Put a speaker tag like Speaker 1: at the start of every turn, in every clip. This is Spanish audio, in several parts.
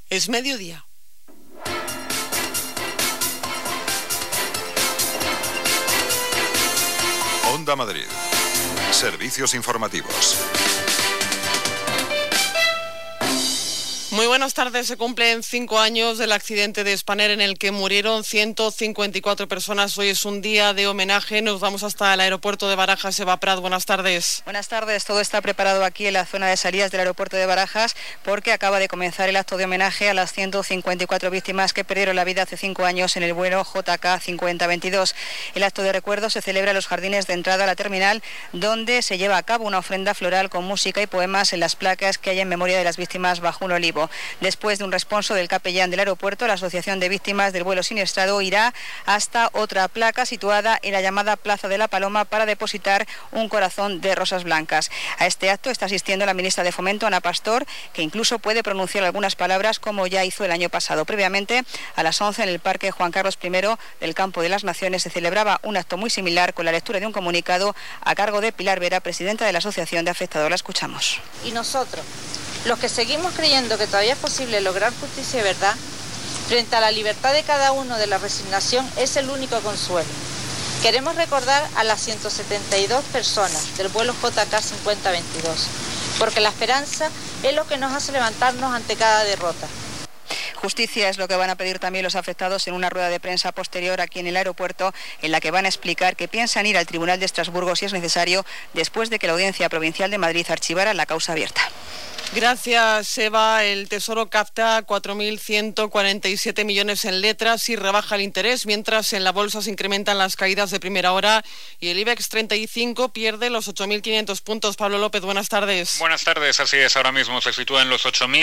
Speaker 1: Es mediodía.
Speaker 2: Onda Madrid. Servicios informativos.
Speaker 1: Muy buenas tardes. Se cumplen 5 años del accidente de Spanair en el que murieron 154 personas. Hoy es un día de homenaje. Nos vamos hasta el aeropuerto de Barajas. Eva Prat, buenas tardes.
Speaker 3: Buenas tardes. Todo está preparado aquí en la zona de salidas del aeropuerto de Barajas porque acaba de comenzar el acto de homenaje a las 154 víctimas que perdieron la vida hace 5 años en el vuelo JK 5022. El acto de recuerdo se celebra en los jardines de entrada a la terminal, donde se lleva a cabo una ofrenda floral con música y poemas en las placas que hay en memoria de las víctimas bajo un olivo. Después de un responso del capellán del aeropuerto, la Asociación de Víctimas del Vuelo Siniestrado irá hasta otra placa situada en la llamada Plaza de la Paloma para depositar un corazón de rosas blancas. A este acto está asistiendo la ministra de Fomento, Ana Pastor, que incluso puede pronunciar algunas palabras como ya hizo el año pasado. Previamente, a las 11 en el Parque Juan Carlos I del Campo de las Naciones se celebraba un acto muy similar con la lectura de un comunicado a cargo de Pilar Vera, presidenta de la Asociación de Afectados. La escuchamos.
Speaker 4: Y nosotros, los que seguimos creyendo que todavía es posible lograr justicia y verdad, frente a la libertad de cada uno de la resignación, es el único consuelo. Queremos recordar a las 172 personas del vuelo JK 5022, porque la esperanza es lo que nos hace levantarnos ante cada derrota.
Speaker 3: Justicia es lo que van a pedir también los afectados en una rueda de prensa posterior aquí en el aeropuerto, en la que van a explicar que piensan ir al Tribunal de Estrasburgo si es necesario, después de que la Audiencia Provincial de Madrid archivara la causa abierta.
Speaker 1: Gracias, Eva. El Tesoro capta 4.147 millones en letras y rebaja el interés, mientras en la bolsa se incrementan las caídas de primera hora y el IBEX 35 pierde los 8.500 puntos. Pablo López, buenas tardes.
Speaker 5: Buenas tardes, así es. Ahora mismo se sitúa en los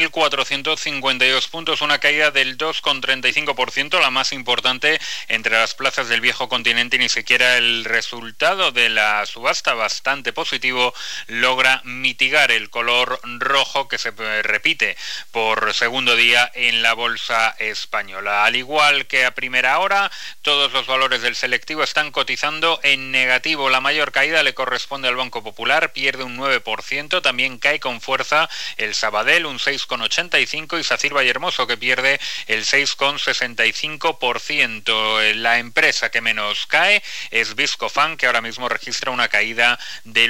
Speaker 5: 8.452 puntos, una caída del 2,35%, la más importante entre las plazas del viejo continente. Ni siquiera el resultado de la subasta, bastante positivo, logra mitigar el color rojo que se repite por segundo día en la bolsa española. Al igual que a primera hora, todos los valores del selectivo están cotizando en negativo. La mayor caída le corresponde al Banco Popular, pierde un 9%, también cae con fuerza el Sabadell, un 6,85%, y Sacyr Vallehermoso, que pierde el 6,65%. La empresa que menos cae es Viscofan, que ahora mismo registra una caída del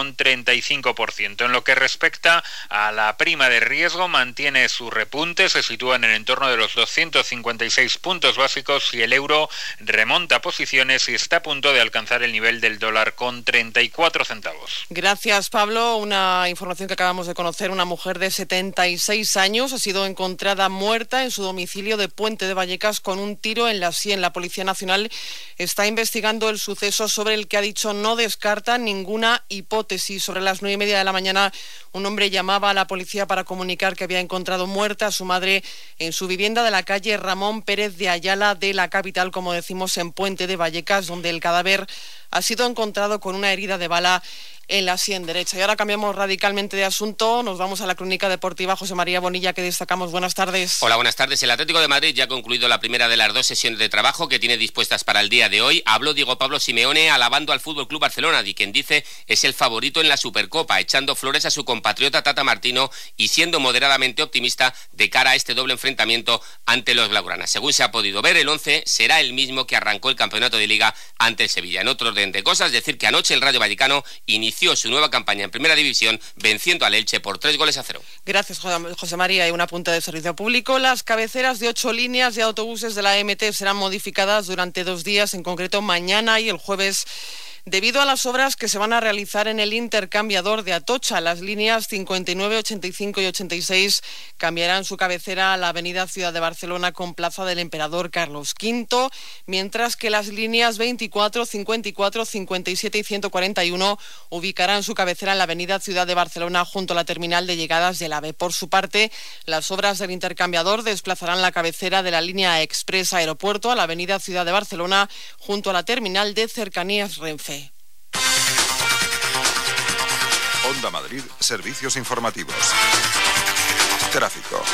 Speaker 5: 1,35%. En lo que respecta a la prima de riesgo, mantiene su repunte, se sitúa en el entorno de los 256 puntos básicos y el euro remonta posiciones y está a punto de alcanzar el nivel del dólar con 34 centavos.
Speaker 1: Gracias, Pablo. Una información que acabamos de conocer: una mujer de 76 años ha sido encontrada muerta en su domicilio de Puente de Vallecas con un tiro en la sien. La Policía Nacional está investigando el suceso, sobre el que ha dicho no descarta ninguna hipótesis. Sobre las 9:30 de la mañana, un hombre llamaba a la policía para comunicar que había encontrado muerta a su madre en su vivienda de la calle Ramón Pérez de Ayala de la capital, como decimos, en Puente de Vallecas, donde el cadáver ha sido encontrado con una herida de bala en la sien derecha. Y ahora cambiamos radicalmente de asunto, nos vamos a la crónica deportiva. José María Bonilla, que destacamos. Buenas tardes.
Speaker 6: Hola, buenas tardes. El Atlético de Madrid ya ha concluido la primera de las 2 sesiones de trabajo que tiene dispuestas para el día de hoy. Habló Diego Pablo Simeone alabando al FC Barcelona, de quien dice es el favorito en la Supercopa, echando flores a su compatriota Tata Martino y siendo moderadamente optimista de cara a este doble enfrentamiento ante los blaugranas. Según se ha podido ver, el 11 será el mismo que arrancó el campeonato de Liga ante el Sevilla. En otro orden de cosas, decir que anoche el Rayo Vallecano inició su nueva campaña en Primera División, venciendo al Elche por 3-0.
Speaker 1: Gracias, José María. Y un apunte de servicio público: las cabeceras de 8 líneas de autobuses de la MT serán modificadas durante 2 días, en concreto mañana y el jueves, debido a las obras que se van a realizar en el intercambiador de Atocha. Las líneas 59, 85 y 86 cambiarán su cabecera a la avenida Ciudad de Barcelona con Plaza del Emperador Carlos V, mientras que las líneas 24, 54, 57 y 141 ubicarán su cabecera en la avenida Ciudad de Barcelona junto a la terminal de llegadas del AVE. Por su parte, las obras del intercambiador desplazarán la cabecera de la línea Express Aeropuerto a la avenida Ciudad de Barcelona junto a la terminal de cercanías Renfe.
Speaker 2: Onda Madrid, servicios informativos. Tráfico.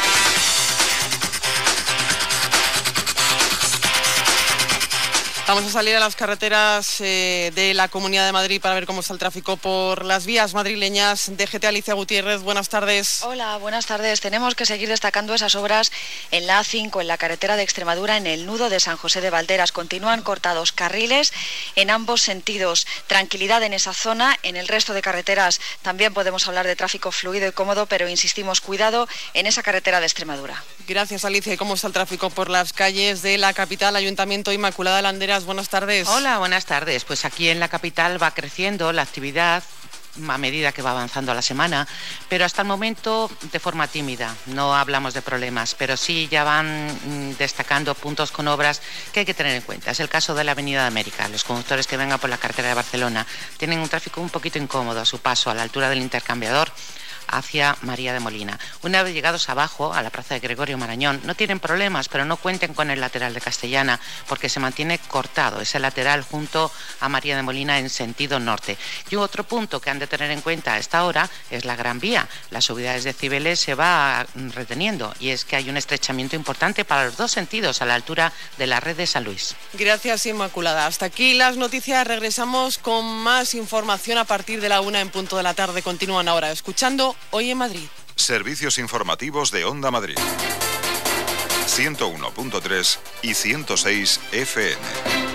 Speaker 1: Vamos a salir a las carreteras de la Comunidad de Madrid para ver cómo está el tráfico por las vías madrileñas. DGT Alicia Gutiérrez, buenas tardes.
Speaker 7: Hola, buenas tardes. Tenemos que seguir destacando esas obras en la A5, en la carretera de Extremadura, en el nudo de San José de Valderas. Continúan cortados carriles en ambos sentidos. Tranquilidad en esa zona. En el resto de carreteras también podemos hablar de tráfico fluido y cómodo, pero insistimos, cuidado en esa carretera de Extremadura.
Speaker 1: Gracias, Alicia. ¿Y cómo está el tráfico por las calles de la capital? Ayuntamiento Inmaculada Landeras, buenas tardes.
Speaker 8: Hola, buenas tardes. Pues aquí en la capital va creciendo la actividad a medida que va avanzando la semana, pero hasta el momento de forma tímida. No hablamos de problemas, pero sí ya van destacando puntos con obras que hay que tener en cuenta. Es el caso de la Avenida de América. Los conductores que vengan por la carretera de Barcelona tienen un tráfico un poquito incómodo a su paso a la altura del intercambiador hacia María de Molina. Una vez llegados abajo, a la plaza de Gregorio Marañón, no tienen problemas, pero no cuenten con el lateral de Castellana, porque se mantiene cortado ese lateral junto a María de Molina en sentido norte. Y otro punto que han de tener en cuenta a esta hora es la Gran Vía. La subida desde Cibeles se va reteniendo, y es que hay un estrechamiento importante para los dos sentidos a la altura de la red de San Luis.
Speaker 1: Gracias, Inmaculada. Hasta aquí las noticias. Regresamos con más información a partir de la 1 en punto de la tarde. Continúan ahora escuchando Hoy en Madrid.
Speaker 2: Servicios informativos de Onda Madrid. 101.3 y 106 FM.